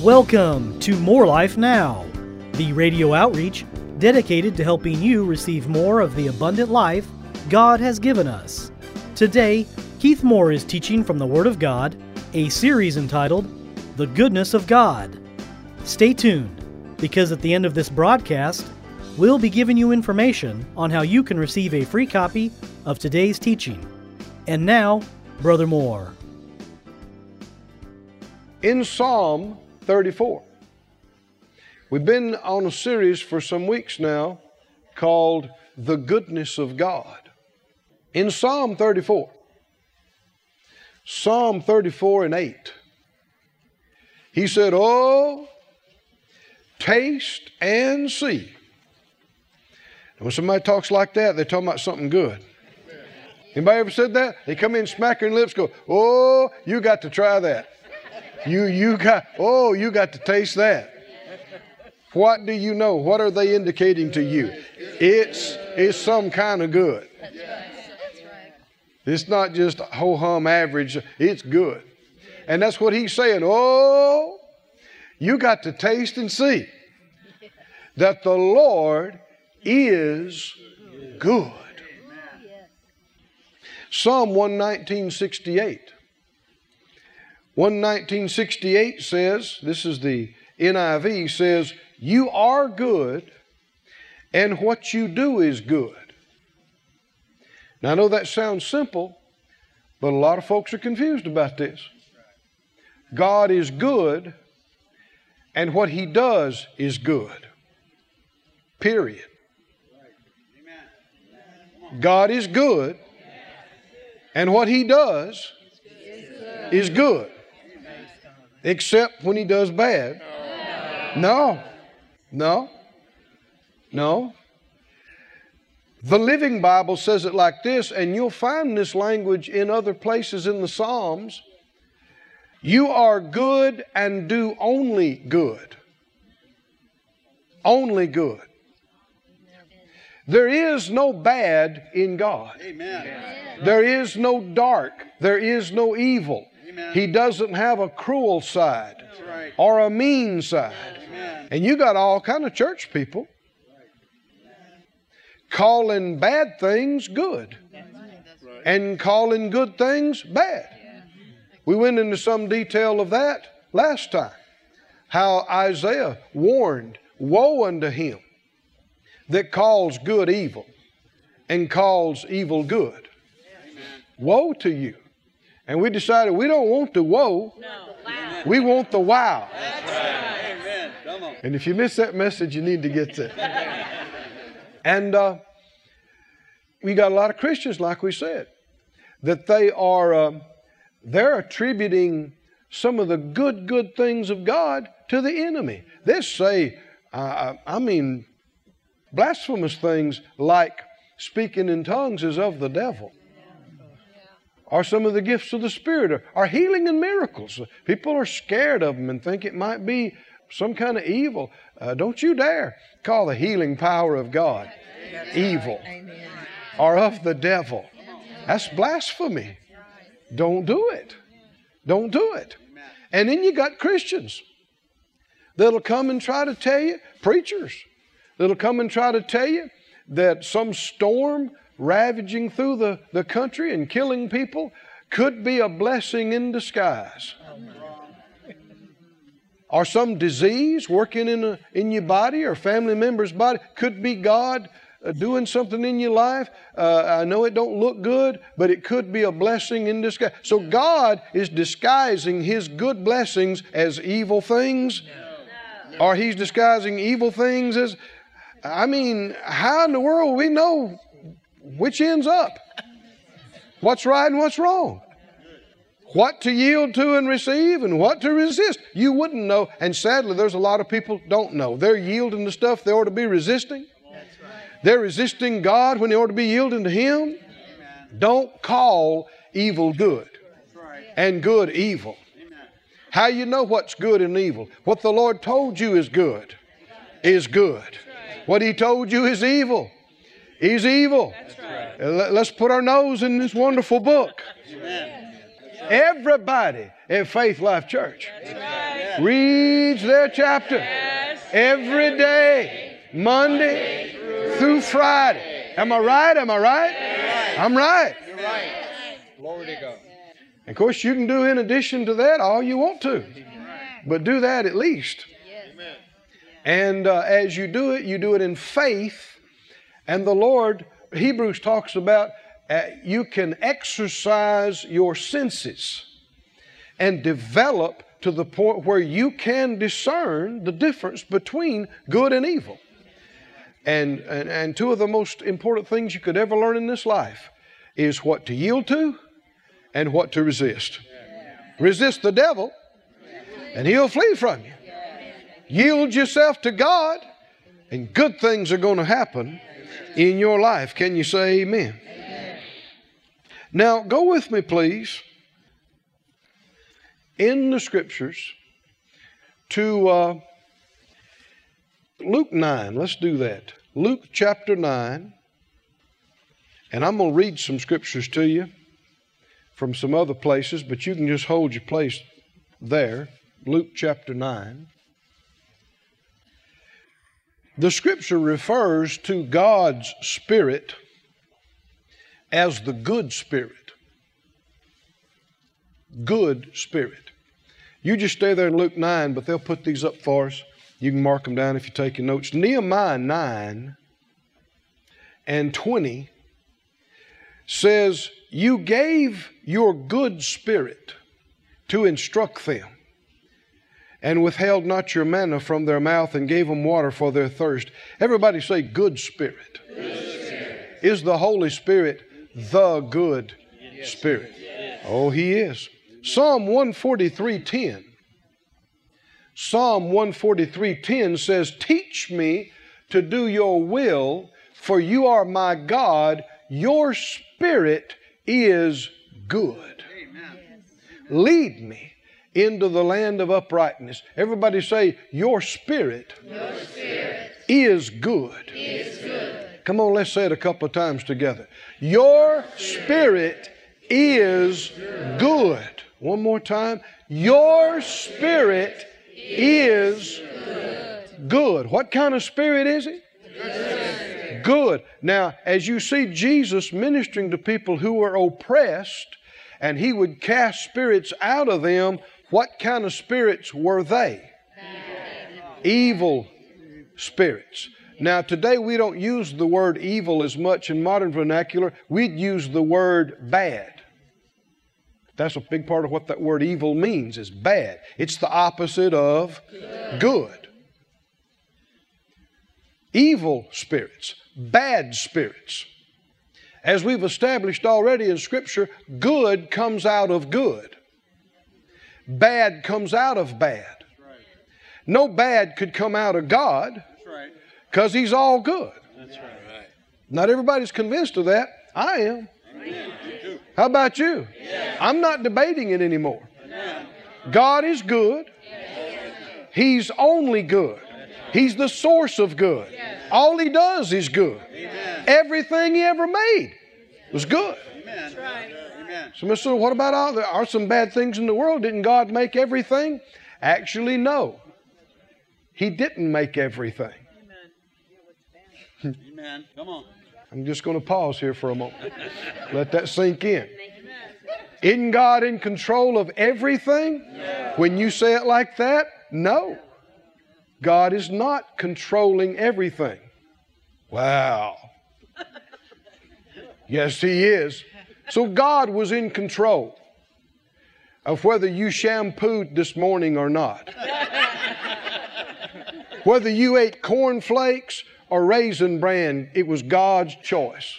Welcome to More Life Now, the radio outreach dedicated to helping you receive more of the abundant life God has given us. Today, Keith Moore is teaching from the Word of God, a series entitled The Goodness of God. Stay tuned, because at the end of this broadcast, we'll be giving you information on how you can receive a free copy of today's teaching. And now, Brother Moore. In Psalm 34. We've been on a series for some weeks now called The Goodness of God. In Psalm 34, Psalm 34 and 8, he said, "Oh, taste and see." And when somebody talks like that, they're talking about something good. Anybody ever said that? They come in, smack their lips, go, "Oh, you got to try that. You got to taste that." What do you know? What are they indicating to you? It's some kind of good. It's not just ho-hum average. It's good. And that's what he's saying. Oh, you got to taste and see that the Lord is good. Psalm 119:68. 119:68 says, this is the NIV, says, "You are good, and what you do is good." Now, I know that sounds simple, but a lot of folks are confused about this. God is good, and what He does is good. Period. God is good, and what He does is good. Except when He does bad. No. The Living Bible says it like this, and you'll find this language in other places in the Psalms. You are good and do only good. Only good. There is no bad in God. Amen. There is no dark. There is no evil. Amen. He doesn't have a cruel side or a mean side. Amen. And you got all kind of church people calling bad things good and calling good things bad. We went into some detail of that last time. How Isaiah warned, "Woe unto him that calls good evil and calls evil good." Amen. Woe to you. And we decided we don't want the woe. No. We want the wow. That's right. Amen. Come on. And if you miss that message, you need to get that. And we got a lot of Christians, like we said, that they're attributing some of the good things of God to the enemy. They say, blasphemous things like speaking in tongues is of the devil. Or some of the gifts of the Spirit are healing and miracles. People are scared of them and think it might be some kind of evil. Don't you dare call the healing power of God evil or of the devil. That's blasphemy. Don't do it. Don't do it. And then you got Christians that'll come and try to tell you, preachers, that'll come and try to tell you that some storm ravaging through the country and killing people could be a blessing in disguise. Or some disease working in your body or family member's body could be God doing something in your life. I know it don't look good, but it could be a blessing in disguise. So God is disguising His good blessings as evil things. Or He's disguising evil things as... how in the world we know which end's up? What's right and what's wrong? What to yield to and receive and what to resist? You wouldn't know. And sadly, there's a lot of people don't know. They're yielding to stuff they ought to be resisting. They're resisting God when they ought to be yielding to Him. Don't call evil good and good evil. How you know what's good and evil? What the Lord told you is good is good. What He told you is evil is evil. Let's put our nose in this wonderful book. Everybody at Faith Life Church reads their chapter every day, Monday through Friday. Am I right? Am I right? I'm right. You're right. Glory to God. Of course, you can do in addition to that all you want to, but do that at least. And as you do it in faith. And the Lord, Hebrews talks about you can exercise your senses and develop to the point where you can discern the difference between good and evil. And two of the most important things you could ever learn in this life is what to yield to and what to resist. Resist the devil and he'll flee from you. Yield yourself to God and good things are going to happen in your life. Can you say amen? Now go with me please in the scriptures to Luke 9. Let's do that. Luke chapter 9. And I'm going to read some scriptures to you from some other places, but you can just hold your place there. Luke chapter 9. The scripture refers to God's Spirit as the good Spirit. Good Spirit. You just stay there in Luke 9, but they'll put these up for us. You can mark them down if you're taking notes. Nehemiah 9 and 20 says, you gave your good spirit to instruct them, and withheld not your manna from their mouth, and gave them water for their thirst. Everybody say, good spirit. Good Spirit. Is the Holy Spirit the good Spirit? Yes. Oh, He is. Psalm 143:10. Psalm 143:10 says, teach me to do your will, for you are my God. Your Spirit is good. Amen. Lead me into the land of uprightness. Everybody say, your Spirit, is good. Is good. Come on, let's say it a couple of times together. Your Spirit is good. One more time. Your Spirit is good. What kind of spirit is it? Good. Now, as you see Jesus ministering to people who were oppressed, and He would cast spirits out of them, what kind of spirits were they? Evil spirits. Now, today we don't use the word evil as much in modern vernacular. We'd use the word bad. That's a big part of what that word evil means, is bad. It's the opposite of good. Evil spirits, bad spirits. As we've established already in Scripture, good comes out of good. Bad comes out of bad. No bad could come out of God because He's all good. Not everybody's convinced of that. I am. How about you? I'm not debating it anymore. God is good. He's only good. He's the source of good. All He does is good. Everything He ever made was good. Somebody said, what about all there are some bad things in the world? Didn't God make everything? Actually, no. He didn't make everything. Amen. Come on. I'm just going to pause here for a moment. Let that sink in. Isn't God in control of everything? When you say it like that, no. God is not controlling everything. Wow. Yes, He is. So God was in control of whether you shampooed this morning or not. Whether you ate cornflakes or Raisin Bran, it was God's choice.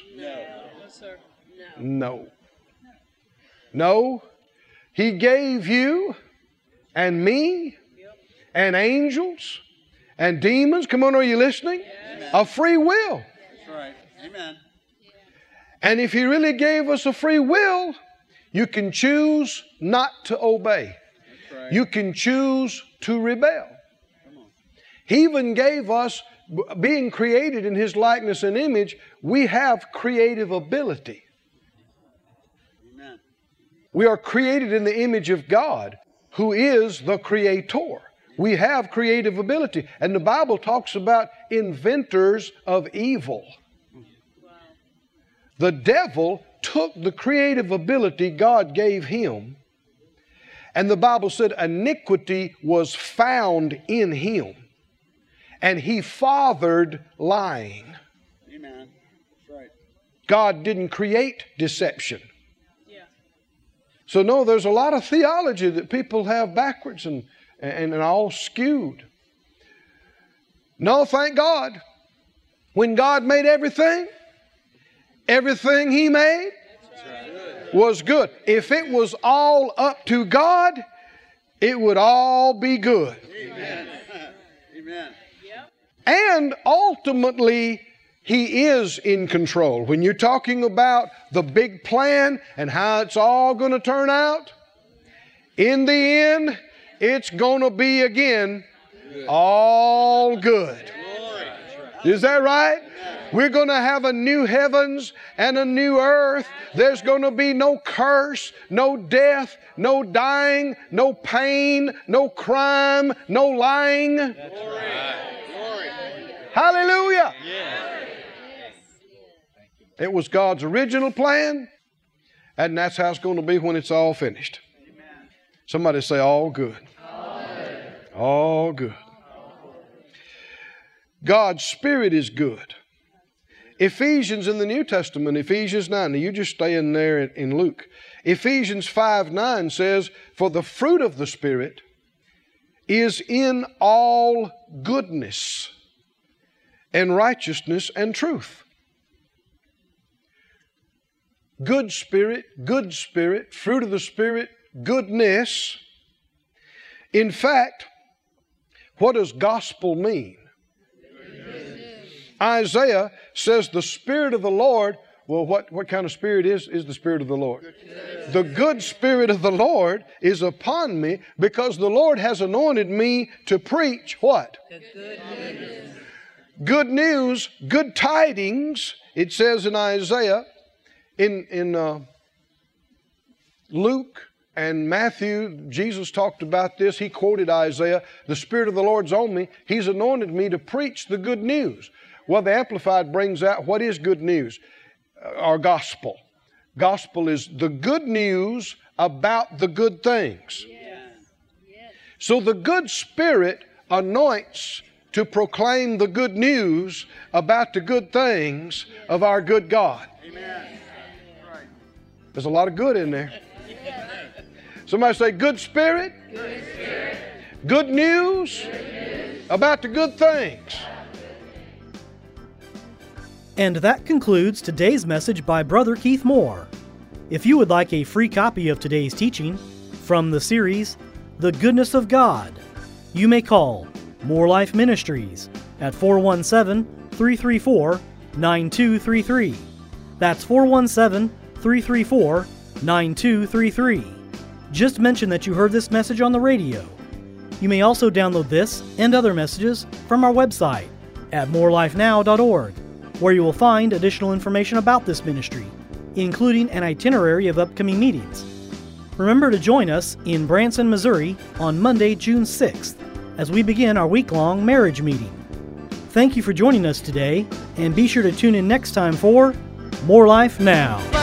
No. No. He gave you and me and angels and demons, come on, are you listening? A free will. That's right. Amen. And if He really gave us a free will, you can choose not to obey. Right. You can choose to rebel. He even gave us, being created in His likeness and image, we have creative ability. Amen. We are created in the image of God. who is the creator. We have creative ability. And the Bible talks about inventors of evil. The devil took the creative ability God gave him, and the Bible said iniquity was found in him, and he fathered lying. Amen. That's right. God didn't create deception. So no, there's a lot of theology that people have backwards and all skewed. No, thank God. When God made everything He made was good. If it was all up to God, it would all be good. Amen. Amen. And ultimately, He is in control. When you're talking about the big plan and how it's all going to turn out, in the end, it's going to be again all good. Is that right? We're going to have a new heavens and a new earth. There's going to be no curse, no death, no dying, no pain, no crime, no lying. That's right. Glory. Hallelujah. Yeah. It was God's original plan, and that's how it's going to be when it's all finished. Amen. Somebody say, all good. All good. God's Spirit is good. Ephesians in the New Testament, Ephesians 9. Now you just stay in there in Luke. Ephesians 5:9 says, for the fruit of the Spirit is in all goodness and righteousness and truth. Good spirit, fruit of the Spirit, goodness. In fact, what does gospel mean? Isaiah says the Spirit of the Lord, well, what kind of Spirit is the Spirit of the Lord? The good Spirit of the Lord is upon me because the Lord has anointed me to preach what? The good news. Good news, good tidings, it says in Isaiah. In Luke and Matthew, Jesus talked about this. He quoted Isaiah, the Spirit of the Lord's on me. He's anointed me to preach the good news. Well, the Amplified brings out what is good news? Or gospel. Gospel is the good news about the good things. So the good Spirit anoints to proclaim the good news about the good things of our good God. Amen. There's a lot of good in there. Somebody say, good spirit, good news about the good things. And that concludes today's message by Brother Keith Moore. If you would like a free copy of today's teaching from the series, The Goodness of God, you may call More Life Ministries at 417-334-9233. That's 417-334-9233. Just mention that you heard this message on the radio. You may also download this and other messages from our website at morelifenow.org, where you will find additional information about this ministry, including an itinerary of upcoming meetings. Remember to join us in Branson, Missouri on Monday, June 6th, as we begin our week-long marriage meeting. Thank you for joining us today, and be sure to tune in next time for More Life Now.